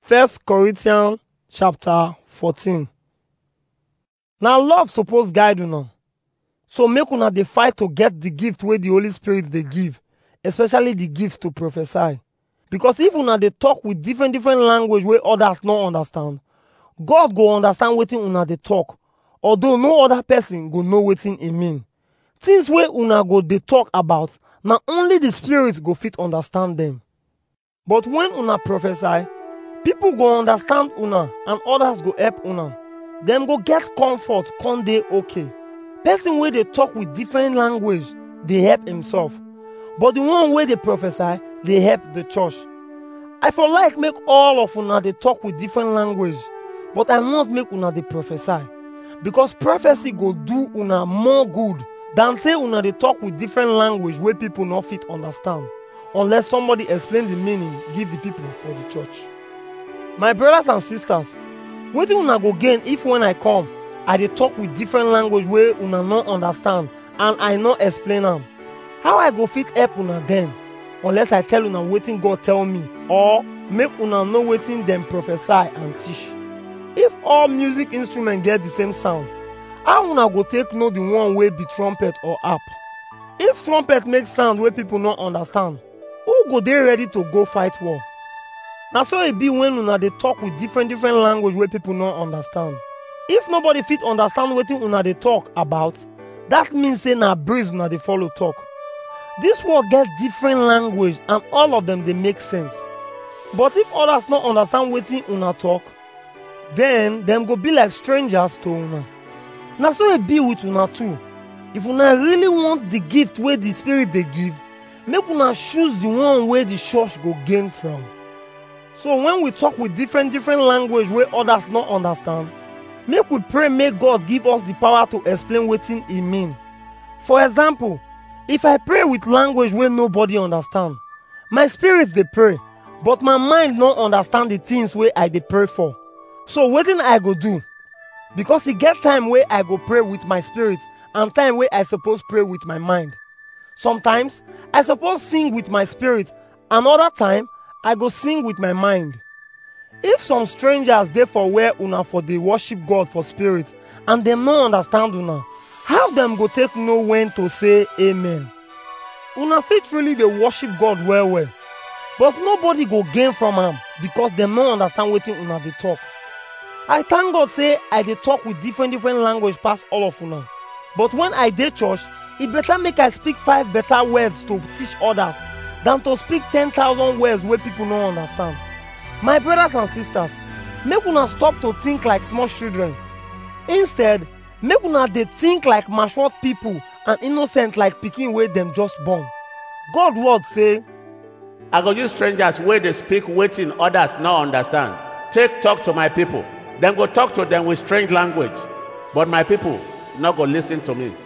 1 Corinthians chapter 14. Now love suppose guide una. So make una dey fight to get the gift wey the Holy Spirit dey give, especially the gift to prophesy. Because if una dey talk with different language wey others no understand, God go understand wetin una dey talk, although no other person go know wetin e mean. Things wey una go dey talk about, na only the Spirit go fit understand them. But when una prophesy, people go understand una and others go help una. Them go get comfort, come dey okay. Person wey dey talk with different language dey help himself, but the one wey dey prophesy dey help the church. I for like make all of una dey talk with different language, but I want make una dey prophesy, because prophecy go do una more good than say una dey talk with different language wey people no fit understand, unless somebody explain the meaning give the people for the church. My brothers and sisters, wetin una go gain if when I come, I dey talk with different language wey una no understand and I no explain am? How I go fit help una then, unless I tell una wetin God tell me, or make una know wetin dem prophesy and teach? If all music instruments get the same sound, how una go take know the one wey be trumpet or harp? If trumpet make sound wey people no understand, who go dey ready to go fight war? Na so e be when una dey talk with different language wey people no understand. If nobody fit understand wetin una dey talk about, that means say na breeze una dey follow talk. This world get different language and all of them dey make sense. But if others no understand wetin una talk, then them go be like strangers to una. Na so e be with una too. If una really want the gift wey the Spirit dey give, make una choose the one wey the church go gain from. So when we talk with different language wey others no understand, make we pray make God give us the power to explain wetin e mean. For example, if I pray with language wey nobody understand, my spirit dey pray, but my mind no understand the things wey I dey pray for. So wetin I go do? Because e get time wey I go pray with my spirit and time wey I suppose pray with my mind. Sometimes I suppose sing with my spirit, another time I go sing with my mind. If some strangers dey for where una for dey worship God for spirit and dem no understand una, how dem go take know when to say amen? Una fit really dey worship God well, but nobody go gain from am because dem no understand wetin una dey talk. I thank God say I dey talk with different language pass all of una. But when I dey church, e better make I speak 5 better words to teach others than to speak 10,000 words wey people no understand. My brothers and sisters, make una stop to think like small children. Instead, make una dey think like matured people and innocent like pikin wey dem just born. God word say, I go use strangers wey dey speak wetin others no understand. Take talk to my people. Dem go talk to them with strange language, but my people no go listen to me.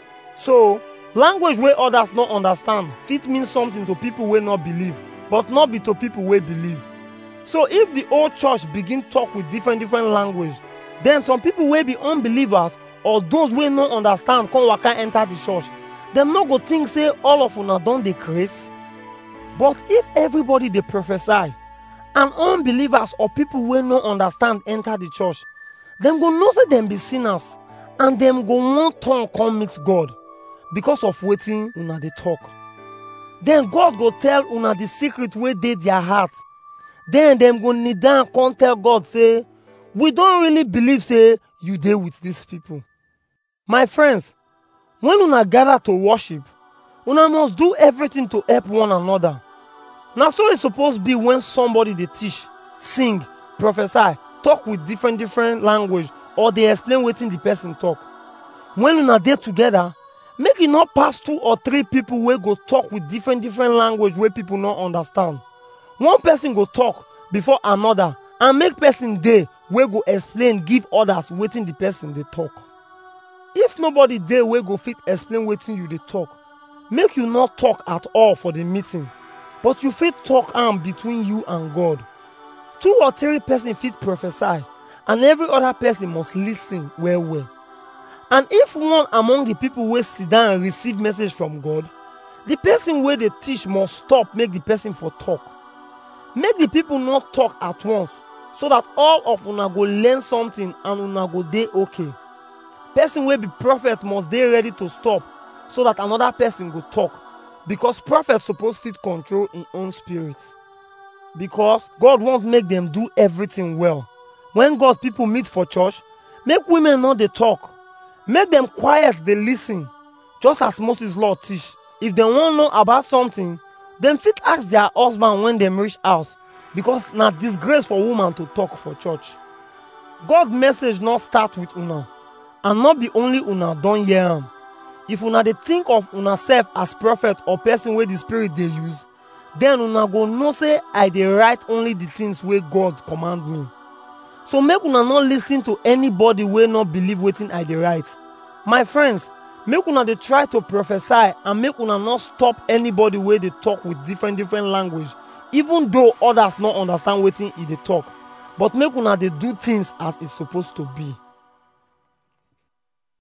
So, language wey others no understand fit mean something to people wey no believe, but not be to people wey believe. So if the whole church begin talk with different language, then some people wey be unbelievers or those wey no understand come waka enter the church, dem no go think say all of una don dey craze. But if everybody dey prophesy and unbelievers or people wey no understand enter the church, dem go know say dem be sinners and dem go want turn come meet God because of wetin una dey talk. Then God go tell una the secret wey dey their heart. Then dem go kneel down come tell God say, we don't really believe say you dey with these people. My friends, when una gather to worship, una must do everything to help one another. Na so e suppose be when somebody dey teach, sing, prophesy, talk with different language, or dey explain wetin the person talk. When una dey together, make e not pass 2 or 3 people wey go talk with different language wey people no understand. One person go talk before another and make person dey wey go explain give others wetin the person dey talk. If nobody dey wey go fit explain wetin you dey talk, make you not talk at all for the meeting, but you fit talk am between you and God. 2 or 3 person fit prophesy and every other person must listen well. And if one among the people wey sit down and receive message from God, the person wey dey teach must stop make the person for talk. Make the people not talk at once, so that all of una go learn something and una go dey okay. Person wey be prophet must dey ready to stop so that another person go talk, because prophet suppose fit control im own spirit. Because God want make them do everything well. When God people meet for church, make women no dey talk. Make them quiet dey listen, just as Moses law teach. If dem wan know about something, dem fit ask their husband when dem reach house, because na disgrace for woman to talk for church. God message not start with una, and not be only una don hear am. If una dey think of una self as prophet or person wey the spirit dey use, then una go know say I dey write only the things wey God command me. So make una not listen to anybody wey not believe wetin I dey write. My friends, make una dey try to prophesy, and make una not stop anybody wey dey talk with different language, even though others not understand wetin e dey talk. But make una dey do things as e supposed to be.